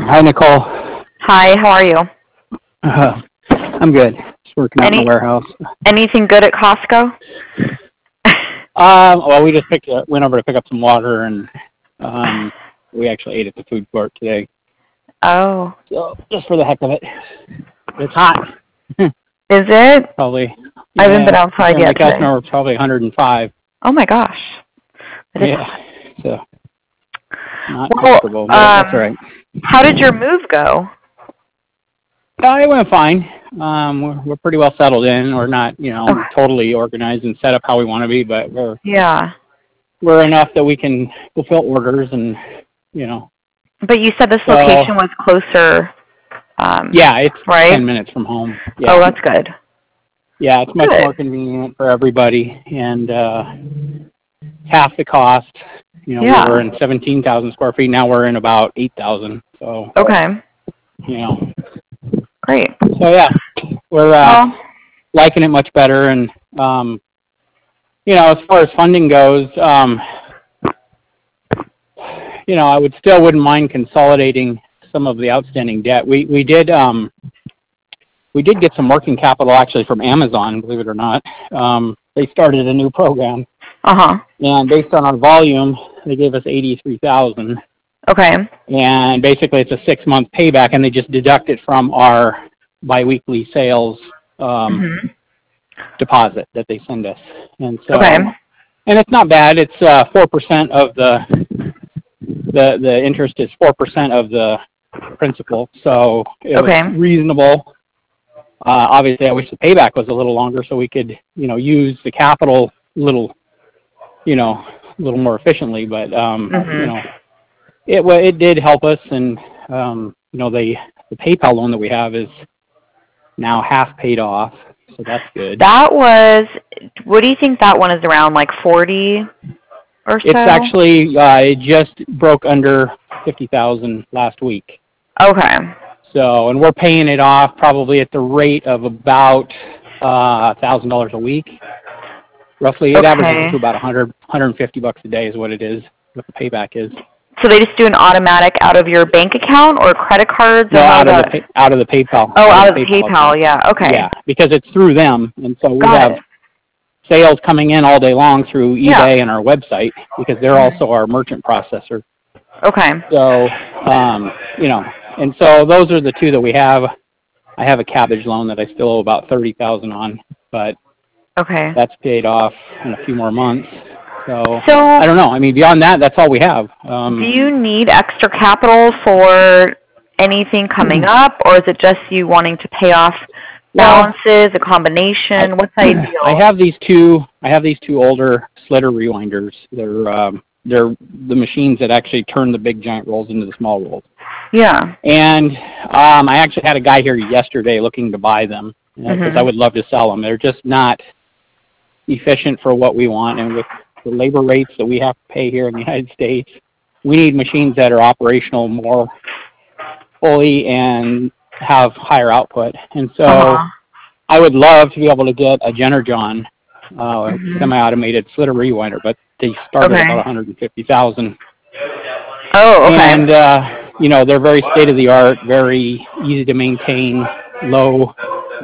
Hi, Nicole. Hi, how are you? I'm good. Just working out in the warehouse. Anything good at Costco? Well, we just went over to pick up some water, and we actually ate at the food court today. Oh. So just for the heck of it. It's hot. Is it? Probably. I haven't been outside yet today. It's probably 105. Oh my gosh. Yeah. So not comfortable, but that's all right. How did your move go? It went fine. We're pretty well settled in. We're not, totally organized and set up how we want to be, but we're enough that we can fulfill orders and, But you said this location was closer. Yeah, it's right? 10 minutes from home. Yeah. Oh, that's good. Yeah, it's much more convenient for everybody, and half the cost. We were in 17,000 square feet. Now we're in about 8,000. So. Okay. Great. So yeah, we're liking it much better, and as far as funding goes, I wouldn't mind consolidating some of the outstanding debt. We did get some working capital actually from Amazon, believe it or not. They started a new program. And based on our volume, they gave us $83,000. Okay. And basically, it's a 6-month payback, and they just deduct it from our biweekly sales deposit that they send us. And so, and it's not bad. It's 4% of the interest is 4% of the principal, so it was reasonable. Obviously, I wish the payback was a little longer so we could, use the capital a little more efficiently. But it did help us, and the PayPal loan that we have is now half paid off, so that's good. What do you think that one is around, like 40 or so? It's actually, it just broke under 50,000 last week. Okay. So, and we're paying it off probably at the rate of about $1,000 a week, roughly. It averages to about $150 a day is what it is, what the payback is. So they just do an automatic out of your bank account or credit cards? No, out of the PayPal. Oh, out of the PayPal, yeah. Okay. Yeah, because it's through them, and so we have sales coming in all day long through eBay and our website because they're also our merchant processor. Okay. So, and so those are the two that we have. I have a cabbage loan that I still owe about $30,000 on, but that's paid off in a few more months. So I don't know. I mean, beyond that, that's all we have. Do you need extra capital for anything coming up, or is it just you wanting to pay off balances, a combination? What's ideal? I have these two older slitter rewinders. They're the machines that actually turn the big giant rolls into the small rolls. Yeah. And I actually had a guy here yesterday looking to buy them because I would love to sell them. They're just not efficient for what we want, and with the labor rates that we have to pay here in the United States, we need machines that are operational more fully and have higher output. And so I would love to be able to get a Generjon semi-automated slitter rewinder, but they start at about $150,000. Oh, okay. And they're very state-of-the-art, very easy to maintain, low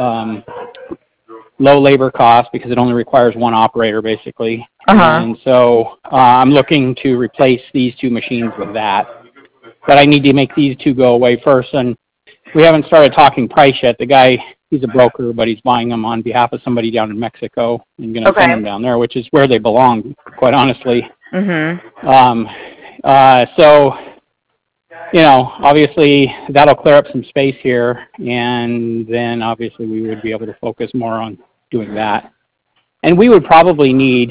labor cost because it only requires one operator basically. And so I'm looking to replace these two machines with that. But I need to make these two go away first, and we haven't started talking price yet. The guy, he's a broker, but he's buying them on behalf of somebody down in Mexico and going to send them down there, which is where they belong, quite honestly. So, obviously that'll clear up some space here, and then obviously we would be able to focus more on doing that. And we would probably need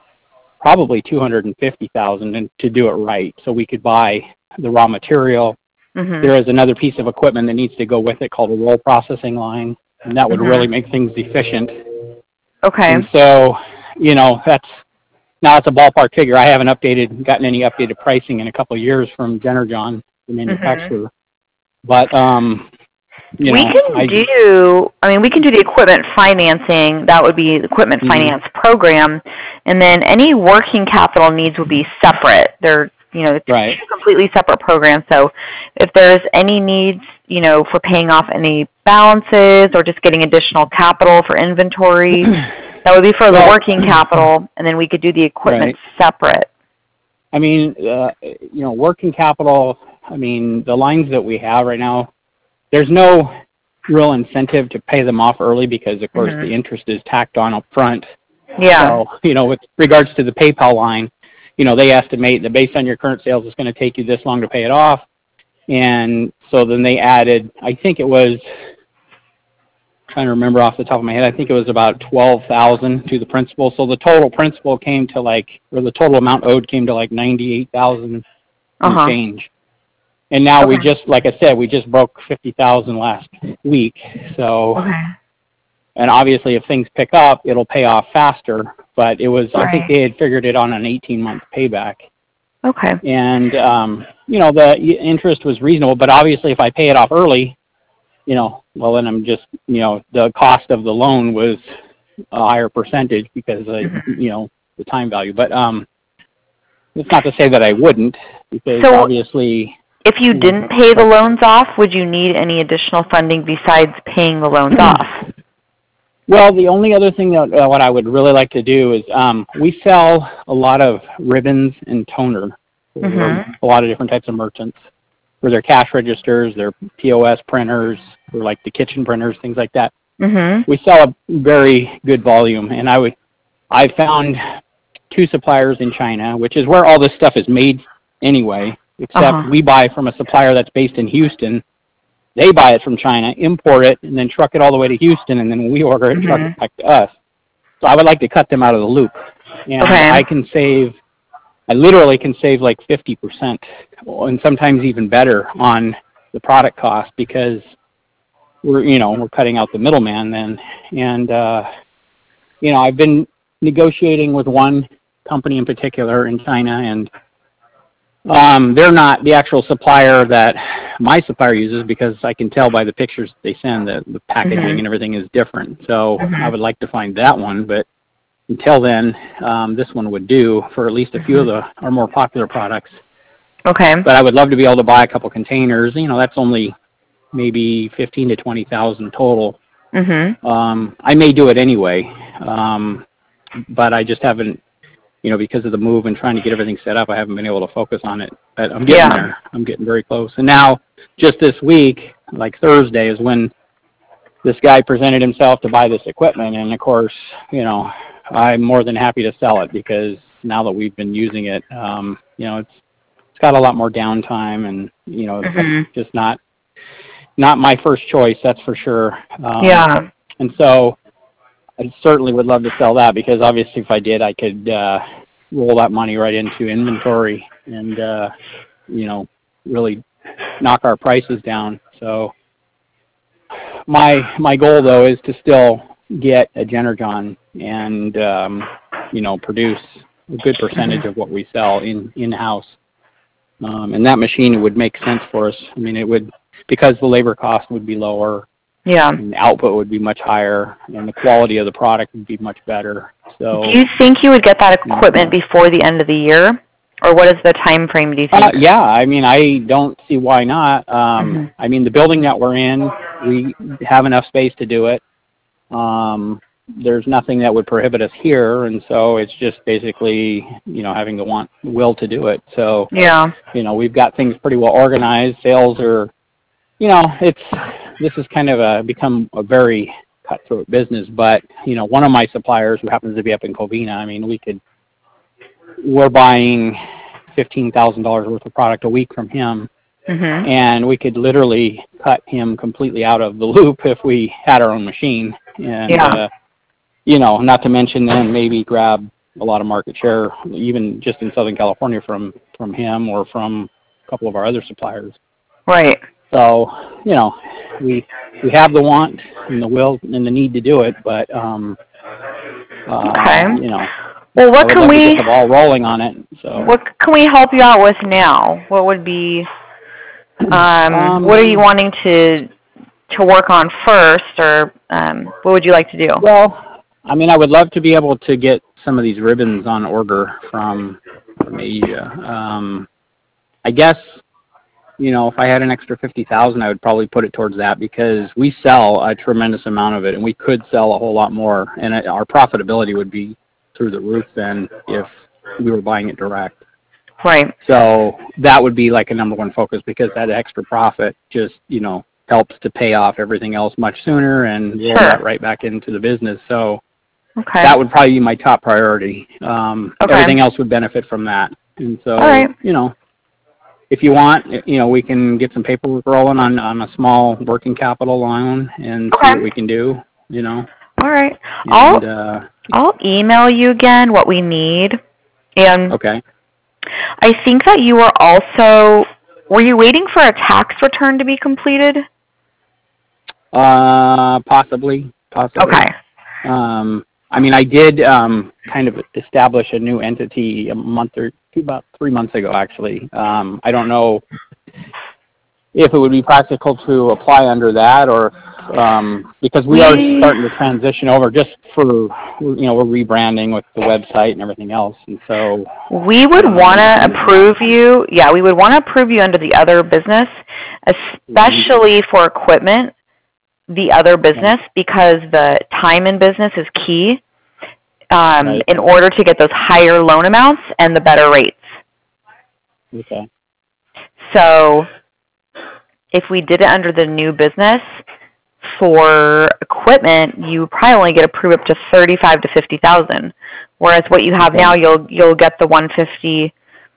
$250,000 to do it right, so we could buy the raw material. There is another piece of equipment that needs to go with it called a roll processing line, and that would really make things efficient. Okay. And so, it's a ballpark figure. I haven't gotten any updated pricing in a couple of years from Generjon, the manufacturer. But we can do the equipment financing. That would be the equipment finance program, and then any working capital needs would be separate. They're It's Right. two completely separate programs. So if there's any needs, for paying off any balances or just getting additional capital for inventory, that would be for the working capital, and then we could do the equipment separate. I mean, working capital, I mean, the lines that we have right now, there's no real incentive to pay them off early because, of course, the interest is tacked on up front. Yeah. So, with regards to the PayPal line, they estimate that based on your current sales, it's going to take you this long to pay it off. And so then they added, I think it was, trying to remember off the top of my head, I think it was about $12,000 to the principal. So the total principal came to the total amount owed came to like $98,000 and change. And now we just, like I said, we just broke $50,000 last week. So, and obviously if things pick up, it'll pay off faster. But it was, I think they had figured it on an 18-month payback. Okay. And, the interest was reasonable. But obviously if I pay it off early, well, then I'm just, the cost of the loan was a higher percentage because, the time value. But it's not to say that I wouldn't, because obviously... If you didn't pay the loans off, would you need any additional funding besides paying the loans off? Well, the only other thing that what I would really like to do is we sell a lot of ribbons and toner for a lot of different types of merchants. For their cash registers, their POS printers, or like the kitchen printers, things like that. We sell a very good volume, and I found 2 suppliers in China, which is where all this stuff is made anyway, except we buy from a supplier that's based in Houston. They buy it from China, import it, and then truck it all the way to Houston, and then when we order it, truck it back to us. So I would like to cut them out of the loop. And I literally can save like 50%, and sometimes even better on the product cost, because we're cutting out the middleman then. And, I've been negotiating with one company in particular in China, and they're not the actual supplier that my supplier uses, because I can tell by the pictures they send that the packaging and everything is different. So I would like to find that one, but until then, this one would do for at least a few of our more popular products. Okay. But I would love to be able to buy a couple containers. That's only maybe $15,000 to $20,000 total. I may do it anyway, but I just haven't, because of the move and trying to get everything set up, I haven't been able to focus on it. But I'm getting there. I'm getting very close. And now, just this week, like Thursday, is when this guy presented himself to buy this equipment. And of course, I'm more than happy to sell it, because now that we've been using it, it's got a lot more downtime, and it's just not my first choice, that's for sure. And so I certainly would love to sell that, because obviously if I did, I could roll that money right into inventory and really knock our prices down. So my goal, though, is to still get a Genergon and produce a good percentage of what we sell in-house. And that machine would make sense for us. I mean, it would, because the labor cost would be lower. And the output would be much higher, and the quality of the product would be much better. So, do you think you would get that equipment before the end of the year, or what is the time frame, do you think? Yeah, I mean, I don't see why not. I mean, the building that we're in, we have enough space to do it. There's nothing that would prohibit us here, and so it's just basically, having the will to do it. So, we've got things pretty well organized. Sales are, this has kind of become a very cutthroat business. But, one of my suppliers, who happens to be up in Covina, I mean, we're buying $15,000 worth of product a week from him. And we could literally cut him completely out of the loop if we had our own machine. And, not to mention then maybe grab a lot of market share, even just in Southern California from him or from a couple of our other suppliers. Right. So, we have the want and the will and the need to do it, but, well, what can we get the ball rolling on it? So, what can we help you out with now? What would be, what are you wanting to work on first, or what would you like to do? Well, I mean, I would love to be able to get some of these ribbons on order from Asia. I guess, if I had an extra 50,000, I would probably put it towards that because we sell a tremendous amount of it, and we could sell a whole lot more, and our profitability would be through the roof then if we were buying it direct. Right. So that would be like a number one focus because that extra profit just, helps to pay off everything else much sooner and roll that right back into the business. So that would probably be my top priority. Everything else would benefit from that. And so, if you want, we can get some paperwork rolling on a small working capital loan and see what we can do, All right. And, I'll email you again what we need. And okay. I think that you were you waiting for a tax return to be completed? Possibly. Okay. I did kind of establish a new entity about 3 months ago, actually. I don't know if it would be practical to apply under that or because we are starting to transition over just for, we're rebranding with the website and everything else. And so we would want to approve you. Yeah, we would want to approve you under the other business, especially for equipment, the other business, because the time in business is key in order to get those higher loan amounts and the better rates. Okay. So if we did it under the new business for equipment, you probably only get approved up to 35 to 50,000. Whereas what you have now, you'll get the 150.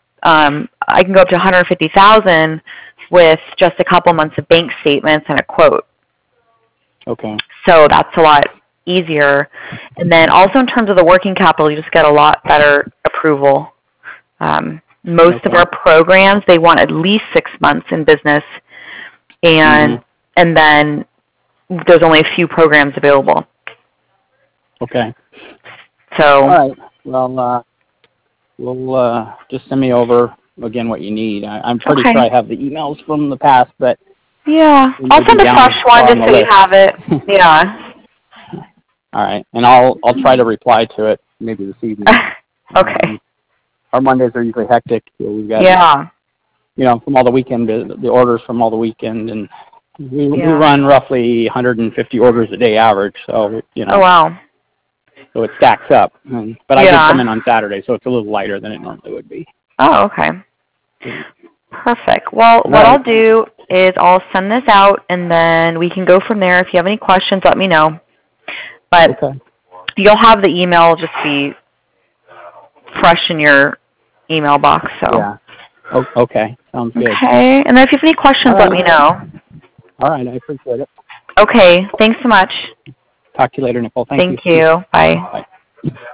I can go up to 150,000 with just a couple months of bank statements and a quote. Okay. So that's a lot easier. And then also in terms of the working capital, you just get a lot better approval. Most of our programs, they want at least 6 months in business, and then there's only a few programs available. Okay. So. All right. Well, we'll just send me over again what you need. I'm pretty sure I have the emails from the past, but yeah, I'll send a fresh one just so you have it. Yeah. All right, and I'll try to reply to it maybe this evening. Okay. Our Mondays are usually hectic. So we've got from all the weekend, the orders from all the weekend, and we run roughly 150 orders a day average. So Oh wow. So it stacks up. But I did come in on Saturday, so it's a little lighter than it normally would be. Oh, okay. Perfect. Well, what I'll do is I'll send this out, and then we can go from there. If you have any questions, let me know. But you'll have the email just be fresh in your email box. So. Yeah. Oh, okay. Sounds good. Okay. And then if you have any questions, let me know. All right. I appreciate it. Okay. Thanks so much. Talk to you later, Nicole. Thank you. Thank you. Bye. Bye.